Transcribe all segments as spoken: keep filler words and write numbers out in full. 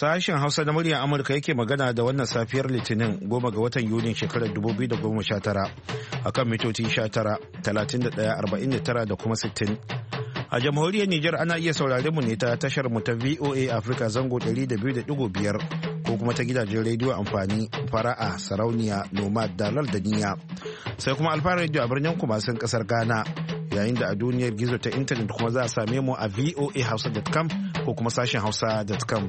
Sashen Hausa na muryar Amurka yake magana da wannan safiyar Litinin goma ga watan Yunin shekarar dubu biyu da goma sha tara a kan mitoci sha tara, talatin da ɗaya, arba'in da tara da kuma sittin. A jamhuriyar Nijar ana iya saurare mu ne ta tashar mu ta V O A Africa zango ɗari da biyu da ɗigo biyar ko kuma ta gidajen rediyo amfani fara'a, sarauniya, nomad, dalar da niya. Sai kuma alfa rediyo a birnin kumasin kasar Ghana. Yayin da a duniyar gizo ta intanet kuma za a same mu a voa hausa dot com ko kuma sashen hausa dot com.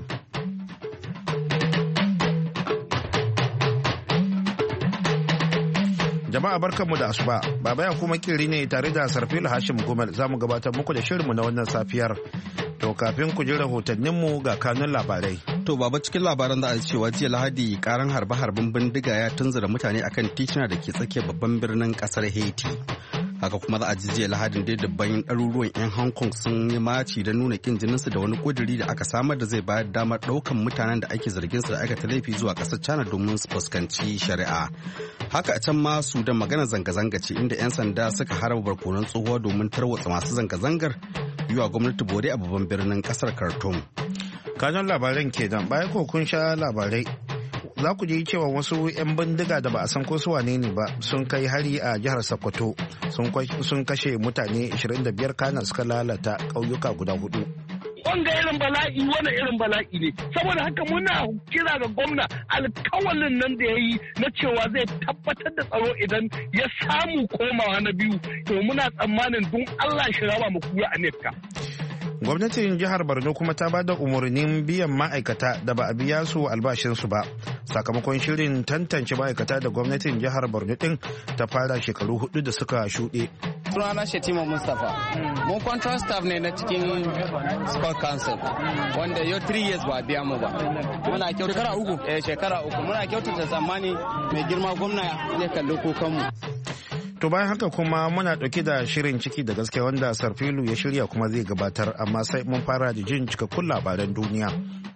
Jama'a barkanmu da asuba, baba ya kuma kiri ne tare da Sarfilu Hashim Gumel za mu gabatar muku da shirinmu na wannan safiyar. To kafin ku ji rahotanninmu ga kanun labarai. To baba, cikin labaran da a cewa jiya Lahadi karan harbe-harben bindiga ya tunzura mutane akan titina da ke tsakiyar babban birnin kasar Haiti. Haka kuma za a ji jiya Lahadin dai dabban ɗaruruwan 'yan Hong Kong sun yi maci don nuna kin jininsu da wani ƙuduri da aka samar da zai bayar damar ɗaukan mutanen da ake zargin su da aikata laifi zuwa ƙasar China domin su fuskanci shari'a. Haka a can ma Sudan magana zanga-zanga ce inda 'yan sanda suka harba barkonon tsohuwa domin tarwatsa masu zanga-zangar yi wa gwamnati bore a babban birnin ƙasar Khartoum. Kanun labaran kenan bayan ko kun sha labarai. Za ku ji cewa wasu 'yan bindiga da ba a san ko su wane ne ba sun kai hari a jihar Sokoto sun kashe mutane ashirin da biyar kana suka lalata ƙauyuka guda hudu. Wanga irin bala'i wani irin bala'i ne saboda haka muna kira ga gwamna alkawalin nan da ya yi na cewa zai tabbatar da tsaro idan ya samu komawa na biyu to muna tsammanin don Allah shi raba mu kura a nefka. Gwamnatin jihar Borno kuma ta ba da umarnin biyan ma'aikata da ba a biya su albashinsu ba sakamakon shirin tantance ma'aikata da gwamnatin jihar Borno din ta fara shekaru hudu da suka shuɗe. Sunana Shetima Mustapha. Mun contract staff ne na cikin Sport Council wanda yau three years ba biya mu ba. Muna kyautata shekara uku. Eh shekara uku. Muna kyautata tsammani mai girma gwamna zai kalli kukanmu. To bayan haka kuma muna ɗauke da shirin ciki da gaske wanda Sarfilu ya shirya kuma zai gabatar amma sai mun fara da jin cikakkun labaran duniya.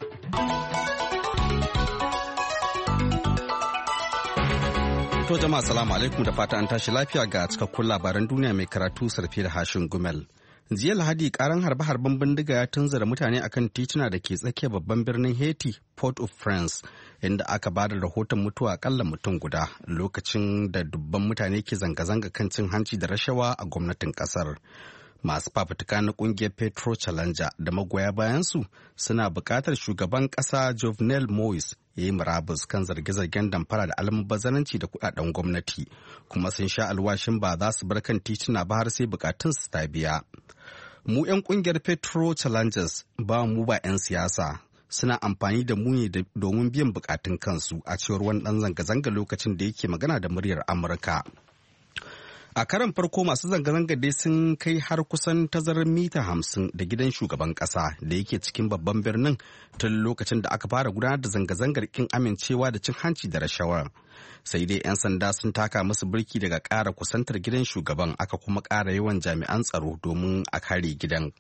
To jama'a salamu alaikum da fata an tashi lafiya ga cikakkun labaran duniya mai karatu Sarfilu Hashin Gumel. Jiya Lahadi karan harbe-harben bindiga ya tunzura mutane akan tituna da ke tsakiyar babban birnin Haiti, Port-au-Prince, inda aka bada rahoton mutuwa akalla mutum guda lokacin da dubban mutane ke zanga-zanga kan cin hanci da rashawa a gwamnatin kasar. Masu fafutuka na kungiyar Petro Challenger da magoya bayansu suna buƙatar shugaban ƙasa Jovenel Moise ya yi murabus kan zarge-zargen damfara da almubazzaranci da kudaden gwamnati, kuma sun sha alwashin ba za su bar kan tituna ba har sai bukatun su ta biya. Mu 'yan kungiyar Petro Challengers ba mu ba 'yan siyasa, suna amfani da mu ne domin biyan bukatun kansu, a cewar wani dan zanga-zanga lokacin da yake magana da muryar Amurka. A karan farko masu zanga-zanga dai sun kai har kusan tazarar mita hamsin da gidan shugaban kasa da yake cikin babban birnin tun lokacin da aka fara gudanar da zanga-zangar kin amincewa da cin hanci da rashawa. Sai dai 'yan sanda sun taka musu birki daga ƙara kusantar gidan shugaban, aka kuma ƙara yawan jami'an tsaro domin a kare gidan.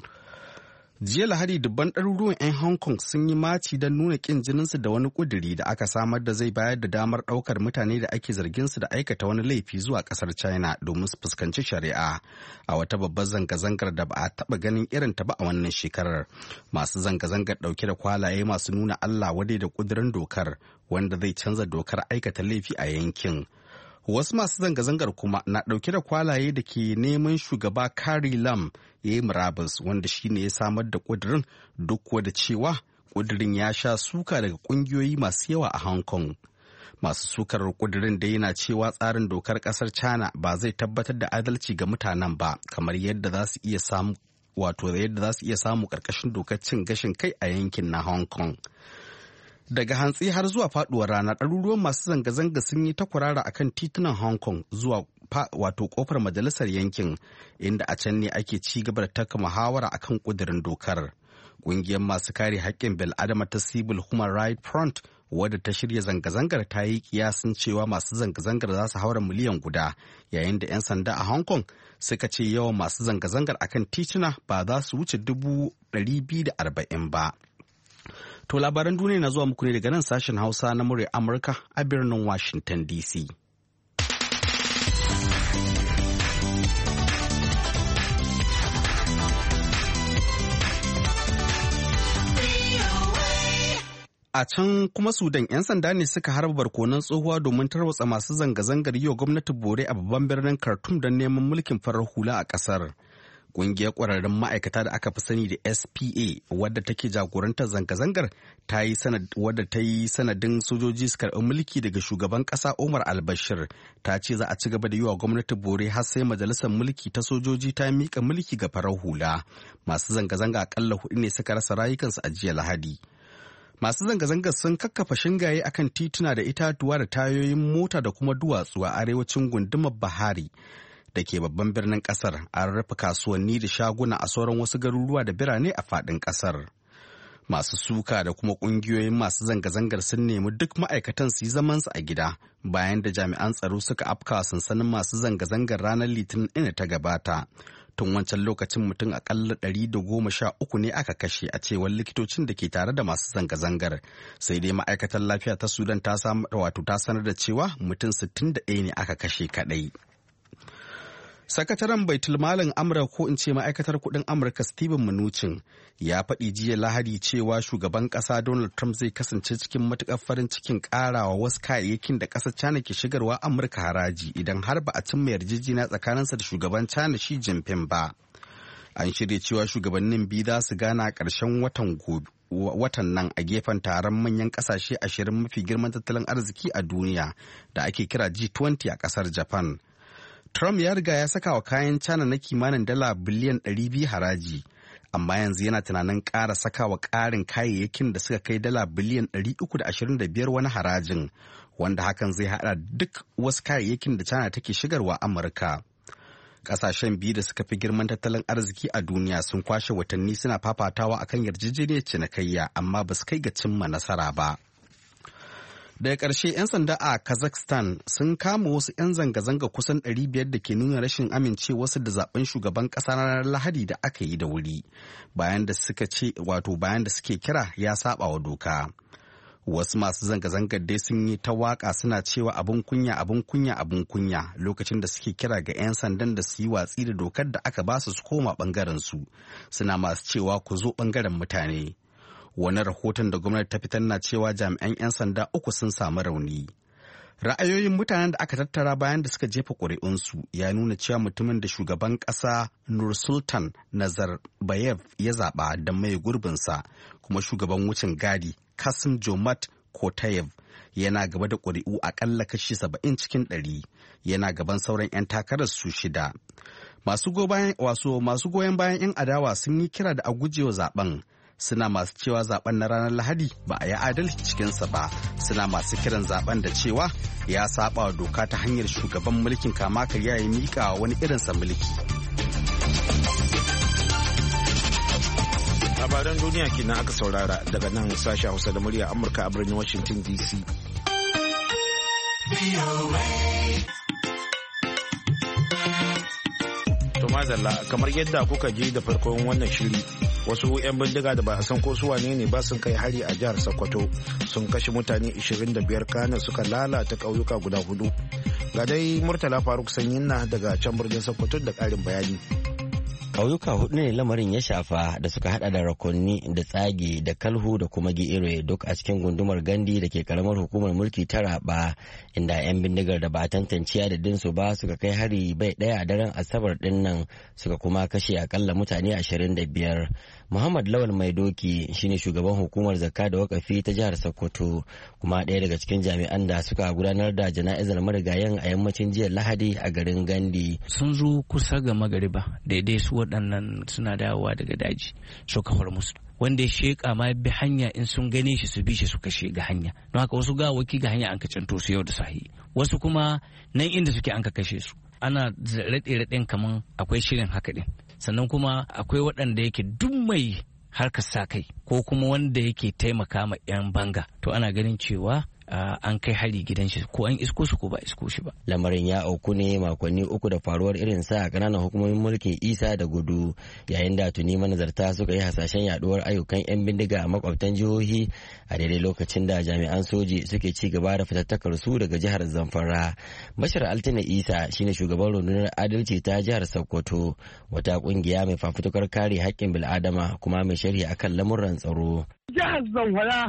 Jiya Lahadi dubban ɗaruruwan 'yan Hong Kong sun yi maci don nuna ƙin jininsu da wani ƙuduri da aka samar da zai bayar da damar ɗaukar mutane da ake zarginsu da aikata wani laifi zuwa ƙasar China domin su fuskanci shari'a a wata babbar zanga-zangar da ba a taɓa ganin irin ta ba a wannan shekarar. Masu zanga-zangar ɗauke da kwalaye masu nuna Allah wadai da ƙudurin dokar wanda zai canza dokar aikata laifi a yankin. Wasu masu zanga-zangar kuma na ɗauke da kwalaye da ke neman shugaba Carrie Lam ya yi murabus, wanda shi ne ya samar da ƙudurin, duk da cewa ƙudurin ya sha suka daga ƙungiyoyi masu yawa a Hong Kong. Masu sukar ƙudurin da yana cewa tsarin dokar ƙasar China ba zai tabbatar da adalci ga mutanen ba, kamar yadda za su iya samu wato yadda za su iya samu ƙarƙashin dokar cin gashin kai a yankin na Hong Kong. Daga hantsi har zuwa faduwar rana, ɗaruruwan masu zanga-zanga sun yi ta kwarara a kan titunan Hong Kong zuwa wato kofar majalisar yankin, inda a can ne ake ci gaba da taka muhawara akan ƙudurin dokar. Ƙungiyar masu kare haƙƙin bil'adama ta Civil Human Rights Front, wadda ta shirya zanga-zangar, ta yi kiyasin cewa masu zanga-zangar za su haura miliyan guda, yayin da 'yan sanda a Hong Kong suka ce yawan masu zanga-zangar akan tituna ba za su wuce dubu ɗari biyu da arba'in ba. To labaran duniya na zuwa muku ne daga nan sashen Hausa na murya Amurka a birnin Washington D C. A can kuma Sudan 'yan sanda ne suka harba barkonon tsohuwa domin tarwatsa masu zanga-zangar yi wa gwamnati bore a babban birnin Khartoum don neman mulkin farar hula a ƙasar. Ƙungiyar ƙwararrun ma'aikata da aka fi sani da S P A wadda take jagorantar zanga-zangar ta yi wadda ta yi sanadin sojoji su karɓi mulki daga shugaban ƙasa Omar al-Bashir ta ce za a ci gaba da yi wa gwamnati bore har sai majalisar mulki ta sojoji ta miƙa mulki ga farar hula. Masu zanga-zanga akalla hudu ne suka rasa rayukansu a jiya Lahadi. Masu zanga-zangar sun kakkafa shingaye akan tituna da itatuwa da tayoyin mota da kuma duwatsu a arewacin gundumar Bahari da ke babban birnin kasar. An rufe kasuwanni da shaguna a sauran wasu garuruwa da birane a faɗin kasar. Masu suka da kuma ƙungiyoyin masu zanga-zangar sun nemi duk ma'aikatan su yi zamansu a gida bayan da jami'an tsaro suka afka sansanin masu zanga-zangar ranar Litinin ɗin ta gabata. Tun wancan lokacin mutum akalla ɗari da goma sha uku ne aka kashe a cewar likitocin da ke tare da masu zanga-zangar. Sai dai ma'aikatar lafiya ta Sudan ta wato ta sanar da cewa mutum sittin da ɗaya ne aka kashe kaɗai. Sakataren Baitulmalin Amurka ko in ce ma'aikatar kuɗin Amurka Steven Mnuchin ya faɗi jiya Lahadi cewa shugaban ƙasa Donald Trump zai kasance cikin matuƙar farin cikin ƙarawa wasu kayayyakin da ƙasar China ke shigarwa Amurka haraji idan har ba a cimma yarjejeniya tsakaninsa da shugaban China Xi Jinping ba. An shirya cewa shugabannin biyu za su gana a ƙarshen watan gobe. watan nan a gefen taron manyan ƙasashe ashirin mafi girman tattalin arziki a duniya da ake kira G twenty a ƙasar Japan. Trump ya riga ya saka wa kayan China na kimanin dala biliyan ɗari biyu haraji, amma yanzu yana tunanin ƙara saka wa ƙarin kayayyakin da suka kai dala biliyan ɗari uku da ashirin da biyar wani harajin, wanda hakan zai haɗa duk wasu kayayyakin da China take shigarwa Amurka. Ƙasashen biyu da suka fi girman tattalin arziki a duniya sun kwashe watanni suna fafatawa akan yarjejeniyar cinikayya, amma ba su kai ga cimma nasara ba. Daga ƙarshe 'yan sanda a Kazakhstan sun kama wasu 'yan zanga-zanga kusan ɗari biyar da ke nuna rashin amincewarsu da zaben shugaban ƙasa na ranar Lahadi da aka yi da wuri, bayan da suka ce wato bayan da suke kira ya saba wa doka. Wasu masu zanga-zangar dai sun yi ta waka suna cewa abin kunya abin kunya abin kunya lokacin da suke kira ga 'yan sandan da su yi watsi da dokar da aka ba su su koma bangaren su, suna masu cewa ku zo bangaren mutane. Wani rahoton da gwamnati ta fitar na cewa jami'an 'yan sanda uku sun samu rauni. Ra'ayoyin mutanen da aka tattara bayan da suka jefa ƙuri'unsu ya nuna cewa mutumin da shugaban ƙasa Nursultan Nazarbayev ya zaɓa da mai gurbinsa kuma shugaban wucin gadi Kasim Jomart Kotayev yana gaba da ƙuri'u aƙalla kashi saba'in cikin ɗari, yana gaban sauran 'yan takarar su shida. Masu goyon bayan 'yan adawa sun yi kira da a gujewa zaben. Suna masu cewa zaben na ranar Lahadi ba a yi adalci cikinsa ba, suna masu kiran zaben da cewa ya saba wa doka ta hanyar shugaban mulkin kama karya ya miƙa wani irinsa mulki. Labaran duniya kenan aka saurara daga nan sashen Hausa da murya Amurka a birnin Washington D C. To madalla, kamar yadda kuka ji da farkon wannan shiri, wasu 'yan bindiga da ba a san ko su wane ne ba sun kai hari a jihar Sokoto sun kashe mutane ishirin da biyar kana suka lalata ƙauyuka guda hudu. Ga dai Murtala Faruk Sanyinna daga can birnin Sokoto da ƙarin bayani. Ƙauyuka hudu ne lamarin ya shafa da suka hada da Rakonni da Tsagi da Kalhu da kuma Gi'ire duk a cikin gundumar Gandi da ke karamar hukumar mulki ta Raba, inda 'yan bindigar da ba a tantance adadinsu ba suka kai hari bai ɗaya a daren Asabar din nan suka kuma kashe akalla mutane ashirin da biyar. Muhammad Lawal Mai Doki shine shugaban hukumar zakka da wakafi ta jihar Sokoto kuma ɗaya daga cikin jami'an da suka gudanar da jana'izar marigayen a yammacin jiya Lahadi a garin Gandi. Sun zo kusa ga magariba daidai su waɗannan suna dawowa daga daji suka far musu. Wanda ya sheƙa ma bi hanya in sun gane shi su bi shi suka shiga hanya. Don haka wasu gawaki ga hanya an ka canto su yau da sahi. Wasu kuma nan inda suke an ka kashe su. Ana raɗe-raɗen kaman akwai shirin haka ɗin. Sannan kuma akwai waɗanda yake duk mai harkar sa kai ko kuma wanda yake taimaka ma 'yan banga to ana ganin cewa Uh, an kai hari gidan shi ko an isko su ko ba isko shi ba. Lamarin ya auku ne makonni uku da faruwar irin sa a kananan hukumomin mulkin Isa da Gudu, yayin da tuni manazarta suka yi hasashen yaduwar ayyukan 'yan bindiga a makwabtan jihohi a daidai lokacin da jami'an soji suke ci gaba da fitattakar su daga jihar Zamfara. Bashir Altina Isa shine shugaban rundunar adalci ta jihar Sokoto, wata kungiya mai fafutukar kare haƙƙin bil'adama kuma mai sharhi akan lamuran tsaro. Jihar Zamfara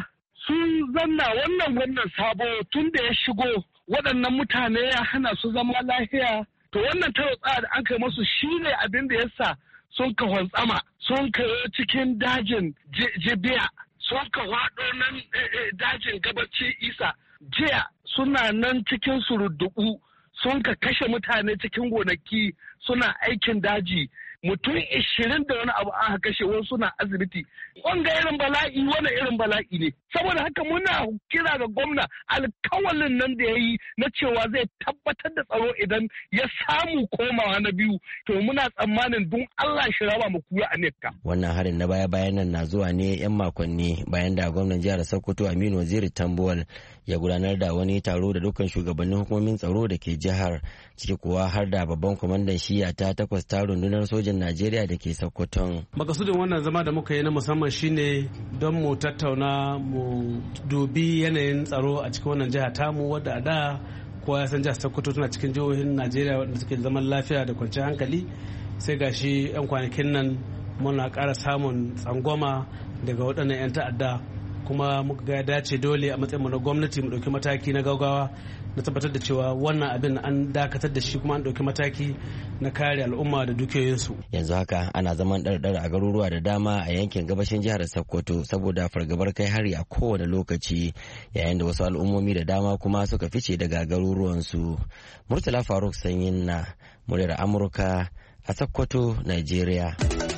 sun zanna wannan wannan sabo tun da ya shigo waɗannan mutane ya hana su zama lafiya. To wannan tarotsa da an kai masu shine abin da yasa sun ka hantsama sun ka cikin dajin jibiya sun ka waɗo nan dajin gabaci isa jiya suna nan cikin surudduku sun ka kashe mutane cikin gonaki suna aikin daji mutum ishirin da wani abu aka kashe wasu suna asibiti. Wanga irin bala'i wani irin bala'i ne. Saboda haka muna kira ga gwamna alkawalin nan da ya yi na cewa zai tabbatar da tsaro idan ya samu komawa na biyu. To muna tsammanin don Allah shi raba mu kuya a nekka. Wannan harin na baya-bayan nan na zuwa ne 'yan makonni bayan da gwamnan jihar Sokoto Aminu Waziri Tambuwal ya gudanar da wani taro da dukkan shugabannin hukumomin tsaro da ke jihar, ciki kuwa har da babban kwamandan shiya ta takwas ta rundunar sojan Najeriya da ke Sokoton. Makasudin wannan zama da muka yi na musamman shine don mu tattauna mu dubi yanayin tsaro a cikin wannan jiha tamu wadda a da kowa ya san jihar Sokoto tana cikin jihohin Najeriya wadda suke zaman lafiya da kwanciyar hankali, sai gashi 'yan kwanakin nan muna ƙara samun tsangwama daga waɗannan 'yan ta'adda, kuma muka ga dace dole a matsayin mu na gwamnati mu ɗauki mataki na gaugawa na tabbatar da cewa wannan abin an dakatar da shi kuma an ɗauki mataki na kare al'umma da dukiyoyinsu. Yanzu haka ana zaman ɗarɗar a garuruwa da dama a yankin gabashin jihar Sokoto saboda fargabar kai hari a kowane lokaci, yayin da wasu al'ummomi da dama kuma suka fice daga garuruwansu. Murtala Faruk Sanyin na muryar Amurka a Sokoto, Nigeria.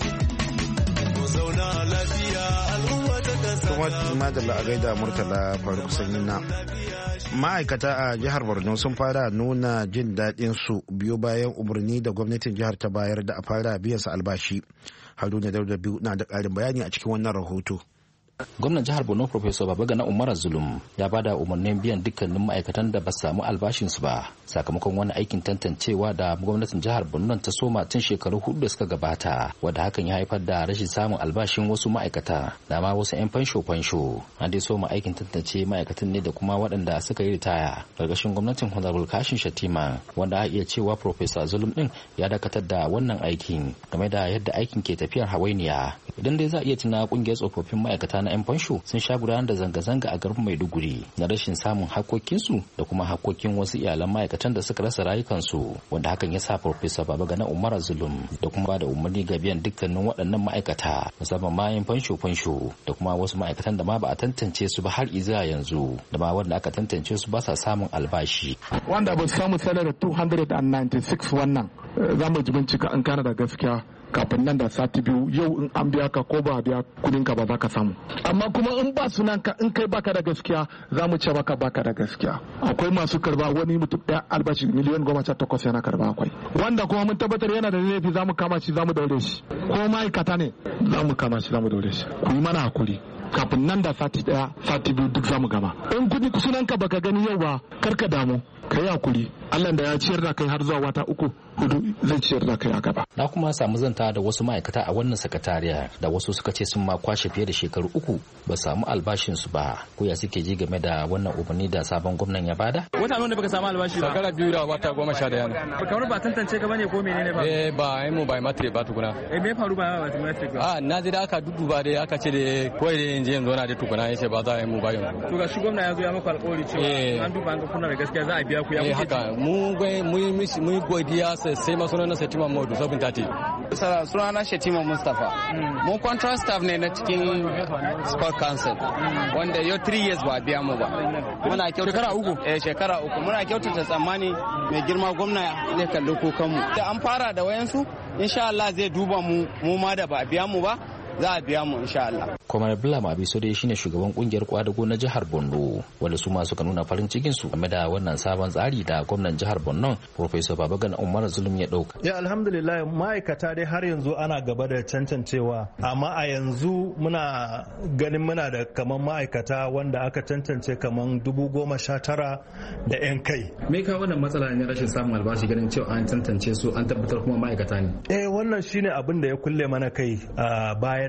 kuma da a gaida Murtala Faruk Sanyin na. Ma'aikata a jihar Borno sun fara nuna jin daɗin su biyo bayan umarni da gwamnatin jihar ta bayar da a fara biyan su albashi. Haruna Dauda biyu na da ƙarin bayani a cikin wannan rahoto. Gwamnan jihar Borno Professor Babagana Umar Zulum ya bada umarnin biyan dukkanin ma'aikatan da ba samu albashinsu ba sakamakon wani aikin tantancewa da gwamnatin jihar Borno ta soma tun shekaru hudu da suka gabata, wanda hakan ya haifar da rashin samun albashin wasu ma'aikata da ma wasu 'yan fansho fansho. An dai soma aikin tantance ma'aikatan ne da kuma waɗanda suka yi ritaya gargashin gwamnatin Honorable Kashin Shatima, wanda a iya cewa Professor Zulum din ya dakatar da wannan aikin game da yadda aikin ke tafiyar hawainiya. Idan dai za a iya tuna kungiyar tsofaffin ma'aikata na 'yan fansho sun sha gudanar da zanga-zanga a garin Maiduguri na rashin samun hakokinsu da kuma hakokin wasu iyalan ma'aikatan da suka rasa rayukansu, wanda hakan ya sa Farfesa Babagana Umar Zulum da kuma ba da umarni ga biyan dukkanin waɗannan ma'aikata musamman ma 'yan fansho-fansho da kuma wasu ma'aikatan da ma ba a tantance su ba har izuwa yanzu da ma wanda aka tantance su ba sa samun albashi. Wanda ba su samu salar two hundred ninety-six wannan za mu ji bincika an kana da gaskiya kafin nan da sati biyu yau in an biya ka ko ba biya kudin ka ba za ka samu, amma kuma in ba sunan ka in kai baka da gaskiya za mu ce baka baka da gaskiya. Akwai masu karba wani mutum ɗaya albashi miliyan goma sha takwas yana karba, akwai wanda kuma mun tabbatar yana da laifi za mu kama shi za mu daure shi, ko ma'aikata ne za mu kama shi za mu daure shi. Ku yi mana hakuri kafin nan da sati ɗaya sati biyu duk za mu gama. In kudi sunan ka baka gani yau ba karka damu, ka yi hakuri. Allah da ya ciyar da kai har zuwa wata uku hudu zai ciyar da kai a gaba. Na kuma samu zanta da wasu ma'aikata a wannan sakatariya da wasu suka ce sun ma kwashe fiye da shekaru uku ba samu albashin su ba. Ko ya suke ji game da wannan umarni da sabon gwamnan ya bada? Wata nuna baka samu albashi ba. Shekara biyu da wata goma sha daya ne. Kamar ba tantance ka bane ko menene ba? Eh ba ai mu ba matre ba tukuna. Eh me faru ba ba matre ba? Ah na ji da aka duduba dai aka ce da koi da in je yanzu na da tukuna yace ba za a yi mu ba yanzu. To ga shi gwamna ya zo ya maka alƙawari cewa an duba an ga kuna da gaskiya za a biya ku ya kuke. Eh haka mu mu mu godiya sai ma sunan Shatima Modu sabin tati. Sunana Shatima Mustapha. Mun contract staff ne na cikin Sport Council wanda yau three years ba biya mu ba. Muna kyautata shekara uku. Eh shekara uku muna kyautata tsammani mai girma gwamna zai kalli kukan mu. Da an fara da wayansu insha Allah zai duba mu mu ma da ba biya mu ba za a biya mu insha Allah. Kwamar Bulama Abisode shine shugaban kungiyar kwadago na jihar Borno, wanda su ma suka nuna farin cikin su game da wannan sabon tsari da gwamnan jihar Borno Professor Babagana Umar Zulum ya dauka. Ya alhamdulillah ma'aikata dai har yanzu ana gaba da cancancewa, amma a yanzu muna ganin muna da kaman ma'aikata wanda aka cancance kaman dubu goma sha tara da yan kai. Me ka wannan matsala ne rashin samun albashi ganin cewa an tantance su an tabbatar kuma ma'aikata ne? Eh wannan shine abin da ya kulle mana kai a bayan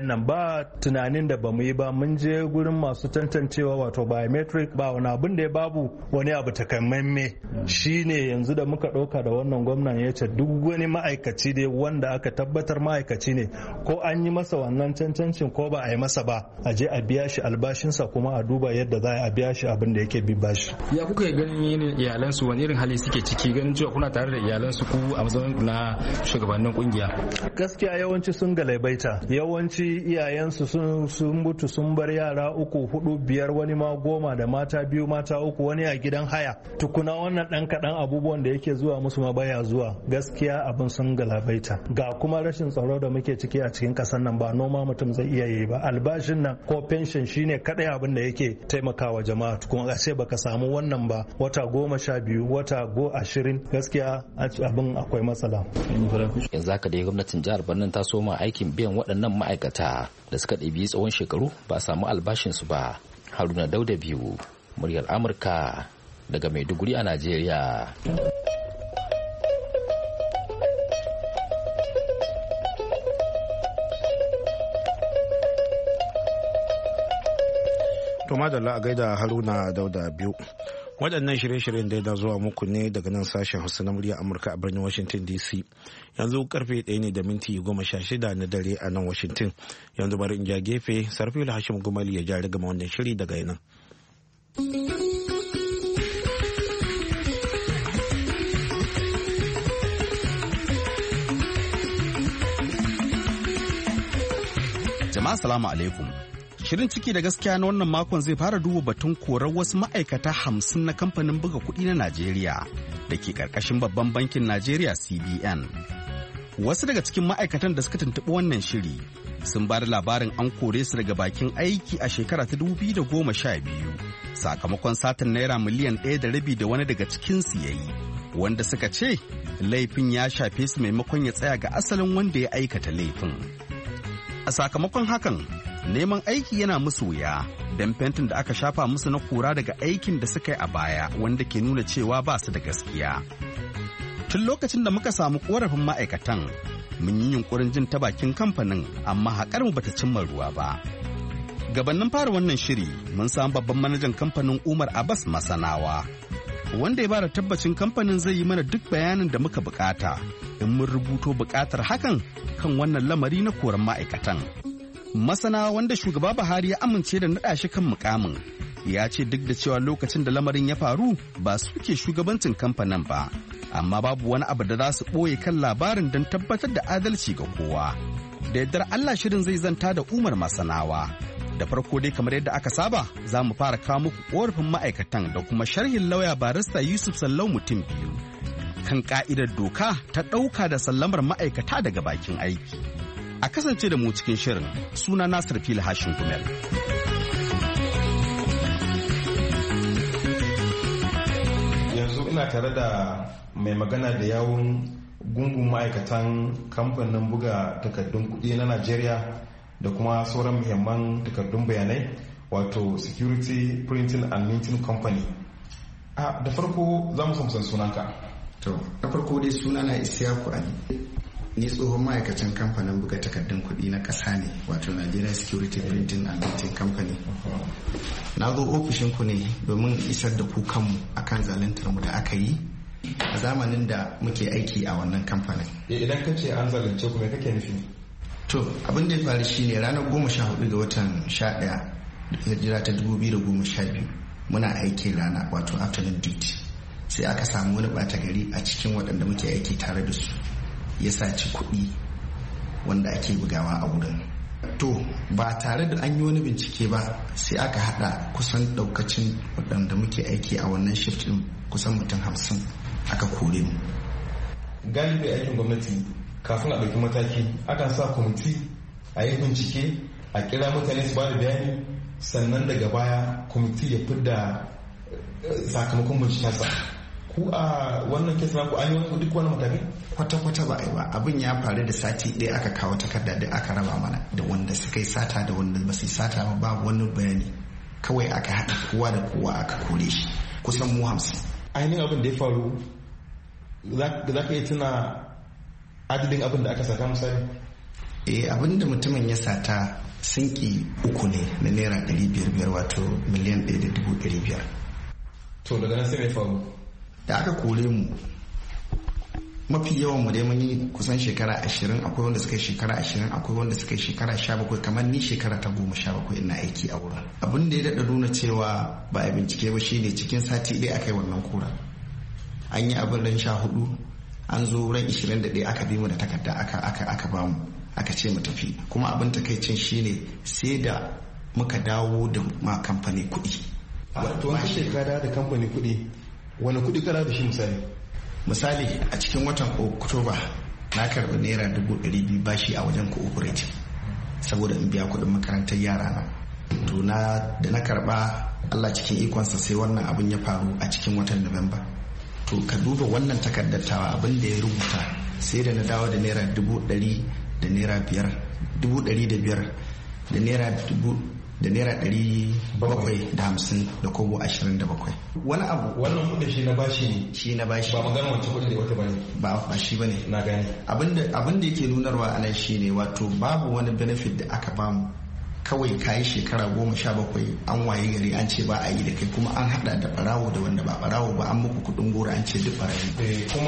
bayan nan ba tunanin da bamu yi ba, mun je gurin masu tantancewa wato biometric, ba wani abin da ya babu wani abu takamaime. Shine yanzu da muka ɗauka da wannan gwamnan ya ce duk wani ma'aikaci dai wanda aka tabbatar ma'aikaci ne, ko an yi masa wannan cancancin ko ba a yi masa ba, a je a biya shi albashinsa kuma a duba yadda za a biya shi abin da yake bi bashi. Ya kuka ganin yin iyalansu wani irin hali suke ciki, ganin cewa kuna tare da iyalansu ku a matsayin na shugabannin kungiya? Gaskiya yawanci sun galaibaita, yawanci iyayensu sun sun mutu sun bar yara uku hudu biyar, wani ma goma, da mata biyu mata uku, wani a gidan haya. Tukuna wannan dan kadan abubuwan da yake zuwa musu ma baya zuwa. Gaskiya abin sun galabaita, ga kuma rashin tsaro da muke ciki a cikin kasar nan, ba noma mutum zai iya yi ba. Albashin nan ko pension shine kadai abin da yake taimakawa jama'a, kuma a ce baka samu wannan ba wata goma sha biyu wata go ashirin, gaskiya abin akwai matsala. Yanzu haka dai gwamnatin jihar Borno ta soma aikin biyan waɗannan ma'aikata da suka ɗebi tsawon shekaru ba samu albashinsu ba. Haruna Dauda biyu, muryar Amurka daga Maiduguri a Najeriya. To madalla a gaida Haruna Dauda biyu. Waɗannan shirye-shiryen da ya zuwa muku ne daga nan sashen Hausa na murya Amurka a birnin Washington D C. Yanzu karfe ɗaya ne da minti goma sha shida na dare a nan Washington. Yanzu bari in ja gefe, Sarfil Hashim Gumali ya ja rigama wannan shiri daga nan. Jama'a salamu alaikum. Shirin ciki da gaskiya na wannan makon zai fara duba batun korar wasu ma'aikata hamsin na kamfanin buga kuɗi na Najeriya da ke ƙarƙashin babban bankin Najeriya C B N. Wasu daga cikin ma'aikatan da suka tuntuɓi wannan shiri sun ba da labarin an kore su daga bakin aiki a shekara ta dubu biyu da goma sha biyu sakamakon satin naira miliyan ɗaya da rabi da wani daga cikinsu ya yi, wanda suka ce laifin ya shafe su maimakon ya tsaya ga asalin wanda ya aikata laifin. A sakamakon hakan, neman aiki yana musu wuya don fentin da aka shafa musu na kura daga aikin da suka yi a baya wanda ke nuna cewa ba su da gaskiya. Tun lokacin da muka samu korafin ma'aikatan, mun yi yunkurin jin ta bakin kamfanin amma haƙar mu bata cimma ruwa ba. Gabanin fara wannan shiri, mun samu babban manajan kamfanin Umar Abbas Masanawa, wanda ya bada tabbacin kamfanin zai yi mana duk bayanin da muka bukata in mun rubuto bukatar hakan kan wannan lamari na koran ma'aikatan. Masana wanda shugaba Buhari ya amince da naɗa shi kan mukamin ya ce duk da cewa lokacin da lamarin ya faru ba su ke shugabancin kamfanin ba, amma babu wani abu da za su ɓoye kan labarin don tabbatar da adalci ga kowa. Da yardar Allah shirin zai zanta da Umar Masanawa. Da farko dai kamar yadda aka saba za mu fara kawo muku ƙorafin ma'aikatan da kuma sharhin lauya barista Yusuf Sallau mutum biyu kan ka'idar doka ta ɗauka da sallamar ma'aikata daga bakin aiki. A kasance da mu cikin shirin, suna Nasir Fili Hashin Gumel. Yanzu ina tare da mai magana da yawun gungun ma'aikatan kamfanin buga takardun kuɗi na Najeriya da kuma sauran muhimman takardun bayanai, wato Security Printing and Minting Company. A da farko za mu san sunanka. To, da farko dai sunana Isiyaku Ali. Ni tsohon ma'aikacin kamfanin buga takardun kuɗi na ƙasa ne, wato Nigeria Security Printing and Minting Company. Na zo ofishinku ne domin isar da kukanmu akan zaluntar mu da aka yi a zamanin da muke aiki a wannan kamfanin. Idan ka ce an zalunce ku me kake nufi? To, abin da ya faru shine ranar goma sha hudu ga watan sha ɗaya hijira ta dubu biyu da goma sha biyu muna aiki rana, wato afternoon duty. Sai aka samu wani ɓata gari a cikin waɗanda muke aiki tare da su, ya saci kuɗi wanda ake bugawa a wurin. To ba tare da an yi wani bincike ba, sai aka haɗa kusan ɗaukacin waɗanda muke aiki a wannan shift ɗin kusan mutum hamsin aka kore mu. Galibi aikin gwamnati kafin a ɗauki mataki akan sa kwamiti a yi bincike, a kira mutane su ba da bayani, sannan daga baya kwamiti ya fidda sakamakon bincikensa. Ku a wannan kesa ku an yi duk wani matakai? Kwata-kwata ba a yi ba. Abin ya faru da sati ɗaya aka kawo takarda da aka raba mana da wanda suka yi sata da wanda ba su yi sata ba, babu wani bayani. Kawai aka haɗa kowa da kowa aka kore shi kusan mu hamsin. Ainihin abin da ya faru za ka iya tuna adadin abin da aka saka misali? eh abinda mutumin ya sata sinki uku ne na naira ɗari biyar biyar wato miliyan ɗaya da dubu ɗari biyar. To daga nan sai mai faru? Da aka kore mu mafi yawan mu dai mun yi kusan shekara ashirin, akwai wanda suka yi shekara ashirin, akwai wanda suka yi shekara sha bakwai, kamar ni shekara ta goma sha bakwai ina aiki a wurin. Abin da ya daɗa nuna cewa ba a bincike ba shine cikin sati ɗaya aka yi wannan kura. An yi abin ran sha hudu, an zo ran ishirin da ɗaya aka bi mu da takarda aka aka aka ba mu aka ce mu tafi. Kuma abin takaicin shine sai da muka dawo da ma kamfani kuɗi. To wani shekara da kamfani kuɗi, wani kuɗi kana da shi misali? Misali a cikin watan Oktoba na karɓi naira dubu ɗari biyu bashi a wajen cooperative saboda in biya kuɗin makarantar yara na. To na da na karɓa Allah cikin ikonsa sai wannan abin ya faru a cikin watan Nuwamba. To ka duba wannan takardattawa abin da ya rubuta sai da na dawo da naira dubu ɗari da naira biyar dubu ɗari da biyar da naira dubu da naira ɗari bakwai da hamsin da kobo ashirin da bakwai. Wani abu wannan kudin shi na bashi ne? Shi na bashi. Ba magana wancan kudin da wata bane? Ba ba shi bane. Na gani. Abinda abinda yake nunarwa a nan shine wato babu wani benefit da aka bamu. Kawai kayi shekara goma sha bakwai an waye gari an ce ba a yi da kai kuma an hada da barawo da wanda ba barawo ba an muku kudin goro an ce duk barayi. Eh kuma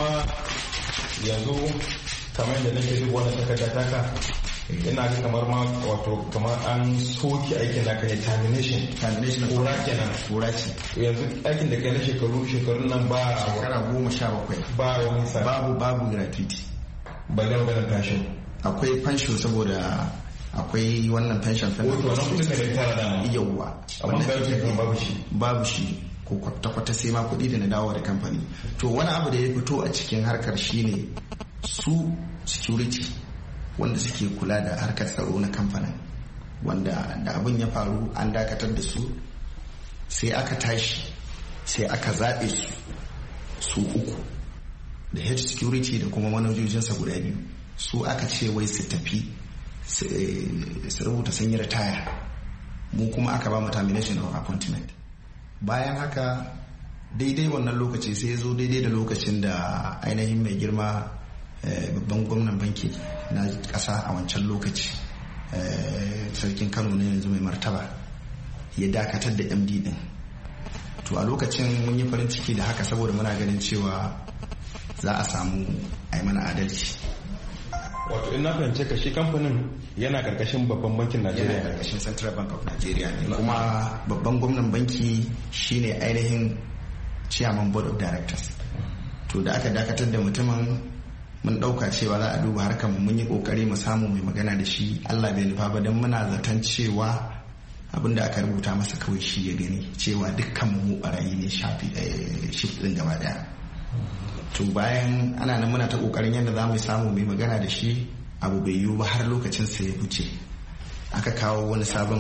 yanzu kamar da nake duk wannan takarda taka ina ga kamar ma wato kamar an soke aikin da kai termination termination kura kenan kura ce yanzu aikin da kai na shekaru shekarun nan ba shekara goma sha bakwai ba wani sa babu babu gratuity ba ga maganar pension akwai pension saboda akwai wannan pension fund wato wannan kudin da tara da yawa amma pension babu shi babu shi ko kwata-kwata sai ma kuɗi da na dawo da kamfani. To wani abu da ya fito a cikin harkar shine su security wanda suke kula da harkar tsaro na kamfanin wanda da abin ya faru an dakatar da su sai aka tashi sai aka zaɓe su su uku da head security da kuma manajojinsa guda biyu su aka ce wai su tafi su rubuta sun yi ritaya mu kuma aka ba mu termination of appointment. Bayan haka daidai wannan lokaci sai ya zo daidai da lokacin da ainihin mai girma babban gwamnan banki na ƙasa a wancan lokaci sarkin Kano na yanzu mai martaba ya dakatar da M D din. To a lokacin mun yi farin ciki da haka saboda muna ganin cewa za a samu a yi mana adalci. Wato in na fahimce ka shi kamfanin yana karkashin babban bankin Najeriya. Yana karkashin Central Bank of Nigeria ne kuma babban gwamnan banki shine ainihin chairman board of directors. To da aka dakatar da mutumin mun dauka cewa za a duba harkar mu mun yi kokari mu samu mai magana da shi Allah bai nufa ba dan muna zaton cewa abinda aka rubuta masa kawai shi ya gani cewa dukkan mu barayi ne shafi shift din gaba daya. To bayan ana nan muna ta kokarin yadda za mu samu mai magana da shi abu bai yiwu ba har lokacin sa ya wuce aka kawo wani sabon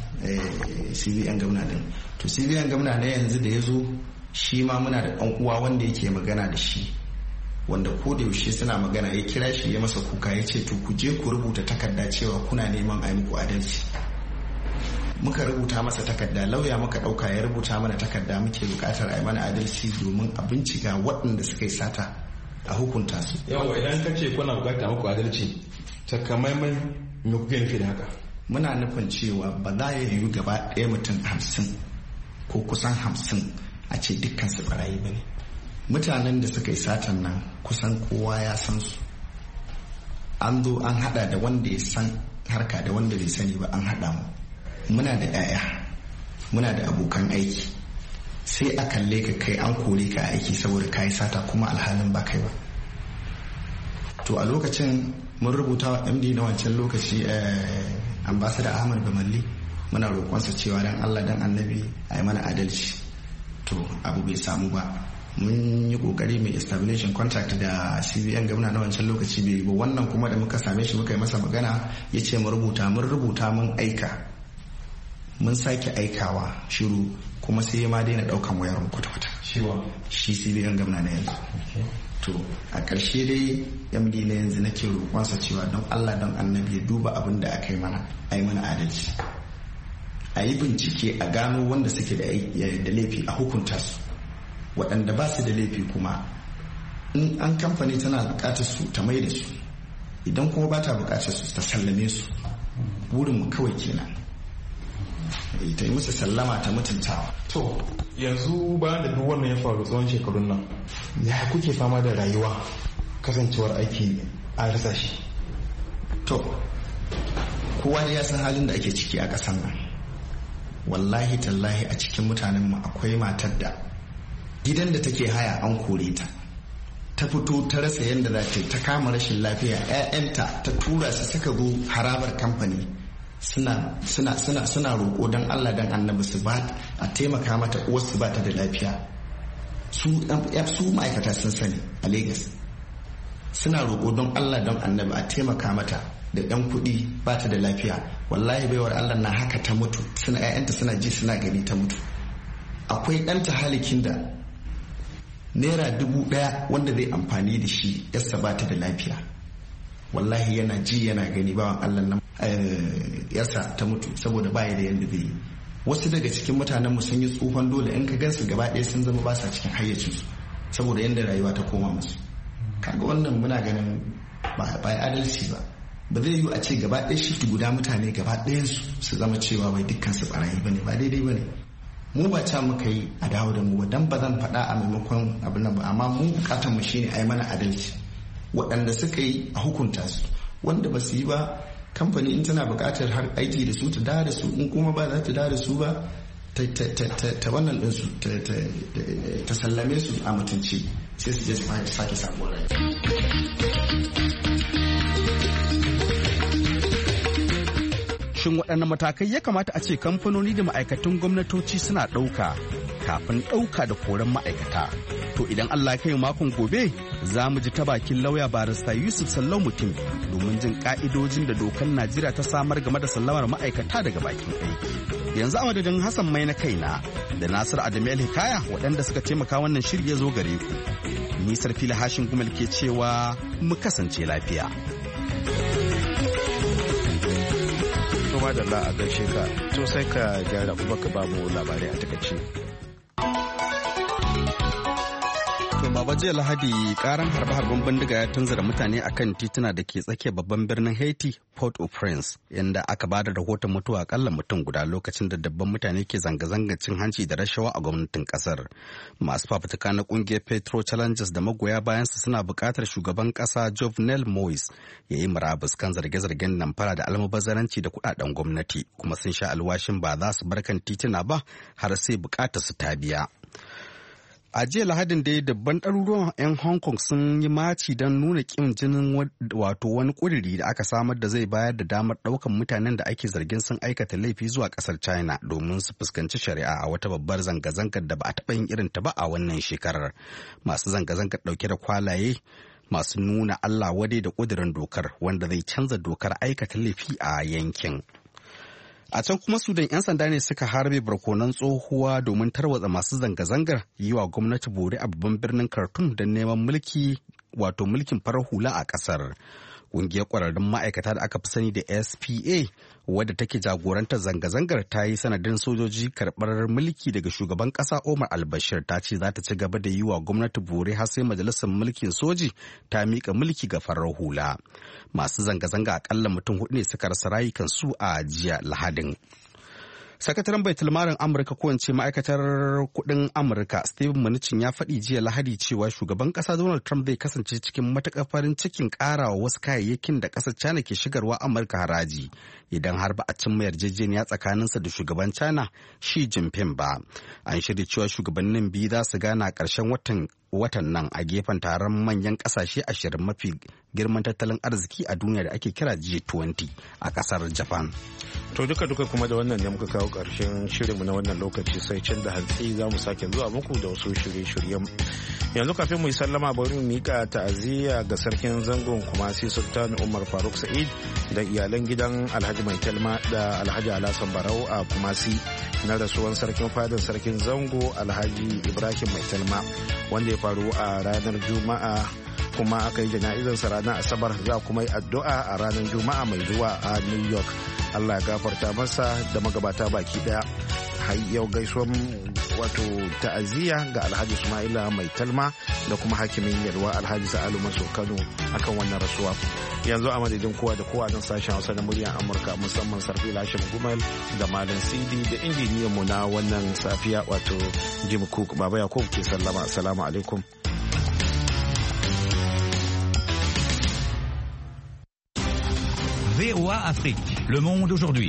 C B N gwamna din. To C B N gwamna na yanzu da ya zo shi ma muna da ɗan uwa wanda yake magana da shi wanda ko da yaushe suna magana ya kira shi ya masa kuka ya ce to ku je ku rubuta takarda cewa kuna neman a yi muku adalci. Muka rubuta masa takarda lauya muka dauka ya rubuta mana takarda muke bukatar a yi mana adalci domin a bincika waɗanda suka yi sata a hukunta su. Yawa idan ka ce kuna bukatar muku adalci takamaiman me kuke nufi da haka? Muna nufin cewa ba za ya yiwu gaba ɗaya mutum hamsin ko kusan hamsin a ce dukkan su barayi ba ne. Mutanen da suka yi satan nan kusan kowa ya san su. An zo an hada da wanda ya san harka da wanda bai sani ba an hada mu. Muna da 'ya'ya muna da abokan aiki sai a kalle ka kai an kore ka aiki saboda ka yi sata kuma alhalin ba kai ba. To a lokacin mun rubuta wa M D na wancan lokaci ambassador Ahmad Bamalli muna roƙonsa cewa dan Allah dan annabi a yi mana adalci. To abu bai samu ba mun yi kokari mai establishing contact da C B N gwamna na wancan lokaci bai ba wannan kuma da muka same shi muka yi masa magana ya ce mu rubuta mun rubuta mun aika mun sake aikawa shiru kuma sai ma daina daukan wayar kwata-kwata shi C B N gwamna na yanzu. To a ƙarshe dai M D na yanzu nake roƙonsa cewa don Allah don annabi ya duba abin da aka yi mana a yi mana adalci a yi bincike a gano wanda suke da laifi a hukunta su waɗanda ba su da laifi kuma in an kamfani tana buƙatar su ta mai da su idan kuma ba ta bukatar su ta sallame su. Burinmu kawai kenan, ta yi musu sallama ta mutuntawa. To yanzu bayan da duk wannan ya faru tsawon shekarun nan, ya kuke fama da rayuwa kasancewar aiki a rasa shi? To kowa ya san halin da ake ciki a ƙasar nan. Wallahi tallahi a cikin mutanenmu akwai matar da gidan da take haya an kore ta, ta fito ta rasa yadda za ta yi, ta kama rashin lafiya, 'ya'yanta ta tura su suka zo harabar kamfani suna suna suna suna roƙo don Allah don annabi su ba a taimaka mata, uwarsu ba ta da lafiya. Su su ma'aikata sun sani a Lagos suna roƙo don Allah don annabi a taimaka mata da ɗan kuɗi, ba ta da lafiya. Wallahi baiwar Allah na haka ta mutu, suna 'ya'yanta suna ji suna gani ta mutu. Akwai ɗanta halikin da naira dubu ɗaya wanda zai amfani da shi yarsa ba ta da lafiya, wallahi yana ji yana gani bawan Allah nan yarsa ta mutu saboda baya da yanda zai yi. Wasu daga cikin mutanen mu sun yi tsufan dole, in ka gansu gaba ɗaya sun zama ba sa cikin hayyacinsu saboda yanda rayuwa ta koma musu. Kaga wannan muna ganin ba adalci ba. Ba zai yiwu a ce gaba ɗaya shi guda mutane gaba ɗayan su su zama cewa bai dukkan su barayi bane, ba daidai bane. Mu ba ta muka yi a dawo da mu ba, dan ba zan faɗa a maimakon abin nan ba, amma mu bukatar mu shine ai mana adalci. Waɗanda suka yi a hukunta su, wanda ba su yi ba kamfani in tana bukatar har aiki da su ta dawo da su, in kuma ba za ta dawo da su ba ta wannan din su ta sallame su a mutunci, sai su je su sake sabuwar rayuwa. Shin waɗanne matakai ya kamata a ce kamfanoni da ma'aikatan gwamnatoci suna ɗauka kafin ɗauka da koran ma'aikata? To idan Allah kai makon gobe za mu ji ta bakin lauya barista Yusuf Sallau Mutum domin jin ƙa'idojin da dokar Najeriya ta samar game da sallamar ma'aikata daga bakin aiki. Yanzu a madadin Hassan Mai na kaina da Nasir Adamu Hikaya waɗanda suka taimaka wannan shiri ya zo gare ku. Ni Sarfila Hashin Gumal ke cewa mu kasance lafiya. Kuma da a gaishe ka, to sai ka gyara kuma ka ba mu labarai a takaice. Baba jiya Lahadi karan harbe-harben bindiga ya tunzura mutane akan tituna da ke tsakiyar babban birnin Haiti, Port-au-Prince, inda aka ba da rahoton mutuwa akalla mutum guda lokacin da dabban mutane ke zanga-zangar cin hanci da rashawa a gwamnatin kasar. Masu fafutuka na kungiyar Petro Challenges da magoya bayansu suna buƙatar shugaban ƙasa Jovenel Moise ya yi murabus kan zarge-zargen damfara da almubazzaranci da kuɗaɗen gwamnati, kuma sun sha alwashin ba za su bar kan tituna ba har sai buƙatar su ta biya. A jiya Lahadin dai dabban ɗaruruwan 'yan Hong Kong sun yi maci don nuna ƙin jinin wato wani ƙuduri da aka samar da zai bayar da damar ɗaukan mutanen da ake zargin sun aikata laifi zuwa ƙasar China domin su fuskanci shari'a a wata babbar zanga-zangar da ba a taɓa yin irin ta ba a wannan shekarar. Masu zanga-zangar ɗauke da kwalaye masu nuna Allah wadai da ƙudurin dokar wanda zai canza dokar aikata laifi a yankin. A can kuma Sudan 'yan sanda ne suka harbe barkonan tsohuwa domin tarwatsa masu zanga-zangar yi wa gwamnati bore a babban birnin Khartoum don neman mulki wato mulkin farar hula a kasar. Ƙungiyar ƙwararrun ma'aikata da aka fi sani da S P A wadda take jagorantar zanga-zangar ta yi sanadin sojoji karɓar mulki daga shugaban ƙasa Omar al-Bashir, ta ce za ta ci gaba da yi wa gwamnati bore har sai majalisar mulkin soji ta miƙa mulki ga farar hula. Masu zanga-zanga akalla mutum hudu ne suka rasa rayukansu a jiya Lahadin. Sakataren Baitulmarin Amurka ko ince ma'aikatar kudin Amurka Steven Mnuchin ya faɗi jiya Lahadi cewa shugaban ƙasa Donald Trump zai kasance cikin matuƙar farin cikin ƙarawa wasu kayayyakin da ƙasar China ke shigarwa Amurka haraji idan har ba a cimma yarjejeniya tsakaninsa da shugaban China Xi Jinping ba. An shirya cewa shugabannin biyu za su gana ƙarshen watan watan nan a gefen taron manyan ƙasashe ashirin mafi girman tattalin arziki a duniya da ake kira G twenty a ƙasar Japan. To duka duka kuma da wannan ne muka kawo ƙarshen shirinmu na wannan lokaci, sai can da hantsi za mu sake zuwa muku da wasu shirye-shiryen. Yanzu kafin mu yi sallama bari mu mika ta'aziyya ga sarkin zangon Kumasi Sultan Umar Faruk Sa'id da iyalan gidan Alhaji Mai Talma da Alhaji Alhassan Barau a Kumasi na rasuwan sarkin fadin sarkin zango Alhaji Ibrahim Mai Talma wanda ya faru a ranar Juma'a, kuma aka yi jana'izarsa ranar Asabar, za kuma yi addu'a a ranar Juma'a mai zuwa a New York. Allah ya gafarta masa da magabata baki daya. yau gaisuwar wato ta'aziyya ga Alhaji Ismaila Mai Talma da kuma hakimin Yalwa Alhaji Sa'alu Maso Kano akan wannan rasuwa. Yanzu a madadin kowa da kowa nan sashen Hausa na muryar Amurka musamman Sarfi Lashim Gumal da Malam Sidi da injiniyan mu na wannan safiya wato Jim Cook. Baba Yakubu ke sallama. Assalamu alaikum. V O A Afrique, Le Monde aujourd'hui.